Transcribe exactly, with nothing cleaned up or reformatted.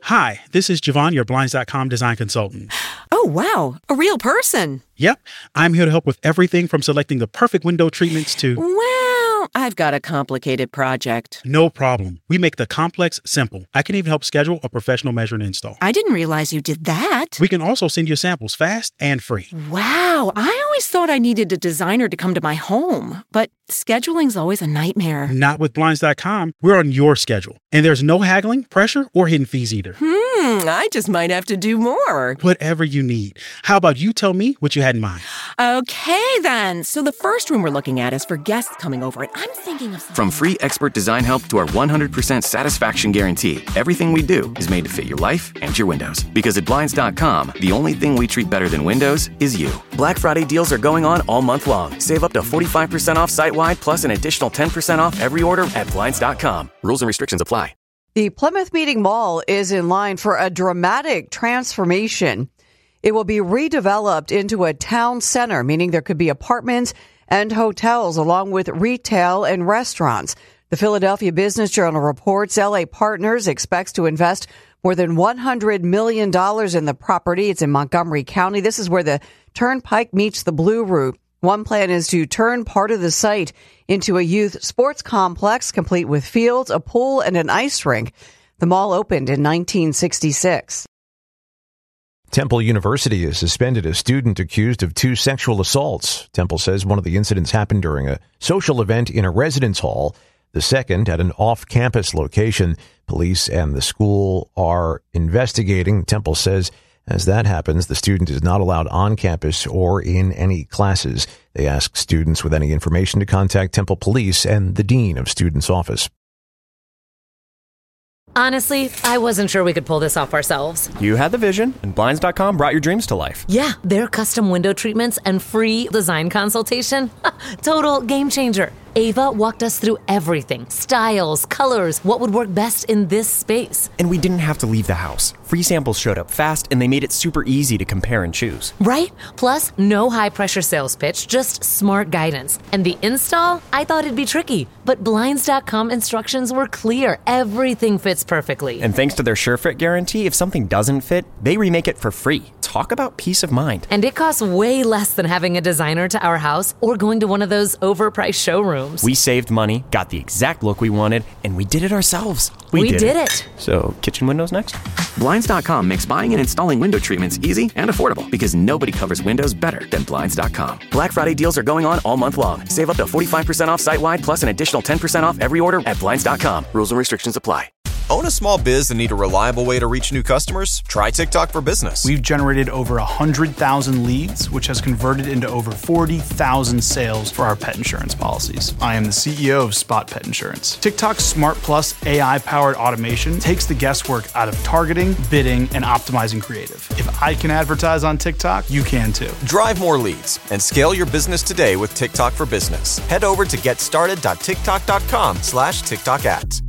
Hi, this is Javon, your Blinds dot com design consultant. Oh, wow. A real person. Yep. I'm here to help with everything from selecting the perfect window treatments to... Well, I've got a complicated project. No problem. We make the complex simple. I can even help schedule a professional measure and install. I didn't realize you did that. We can also send you samples fast and free. Wow. I always thought I needed a designer to come to my home, but scheduling's always a nightmare. Not with Blinds dot com. We're on your schedule. And there's no haggling, pressure, or hidden fees either. Hmm, I just might have to do more. Whatever you need. How about you tell me what you had in mind? Okay, then. So the first room we're looking at is for guests coming over, and I'm thinking of... From free expert design help to our one hundred percent satisfaction guarantee, everything we do is made to fit your life and your windows. Because at Blinds dot com, the only thing we treat better than windows is you. Black Friday deals are going on all month long. Save up to forty-five percent off site-wide, plus an additional ten percent off every order at Blinds dot com. Rules and restrictions apply. The Plymouth Meeting Mall is in line for a dramatic transformation. It will be redeveloped into a town center, meaning there could be apartments and hotels along with retail and restaurants. The Philadelphia Business Journal reports L A Partners expects to invest more than one hundred million dollars in the property. It's in Montgomery County. This is where the Turnpike meets the Blue Route. One plan is to turn part of the site into a youth sports complex, complete with fields, a pool, and an ice rink. The mall opened in nineteen sixty-six. Temple University has suspended a student accused of two sexual assaults. Temple says one of the incidents happened during a social event in a residence hall. The second at an off-campus location. Police and the school are investigating. Temple says as that happens, the student is not allowed on campus or in any classes. They ask students with any information to contact Temple Police and the Dean of Students' Office. Honestly, I wasn't sure we could pull this off ourselves. You had the vision, and Blinds dot com brought your dreams to life. Yeah, their custom window treatments and free design consultation. Total game changer. Ava walked us through everything. Styles, colors, what would work best in this space. And we didn't have to leave the house. Free samples showed up fast, and they made it super easy to compare and choose. Right? Plus, no high-pressure sales pitch, just smart guidance. And the install? I thought it'd be tricky, but Blinds dot com instructions were clear. Everything fits perfectly. And thanks to their SureFit guarantee, if something doesn't fit, they remake it for free. Talk about peace of mind. And it costs way less than having a designer to our house or going to one of those overpriced showrooms. We saved money, got the exact look we wanted, and we did it ourselves. We, we did, did it. it. So, kitchen windows next? Blinds dot com makes buying and installing window treatments easy and affordable because nobody covers windows better than Blinds dot com. Black Friday deals are going on all month long. Save up to forty-five percent off site-wide, plus an additional ten percent off every order at Blinds dot com. Rules and restrictions apply. Own a small biz and need a reliable way to reach new customers? Try TikTok for Business. We've generated over one hundred thousand leads, which has converted into over forty thousand sales for our pet insurance policies. I am the C E O of Spot Pet Insurance. TikTok's Smart Plus A I-powered automation takes the guesswork out of targeting, bidding, and optimizing creative. If I can advertise on TikTok, you can too. Drive more leads and scale your business today with TikTok for Business. Head over to getstarted dot tiktok dot com slash TikTok ads.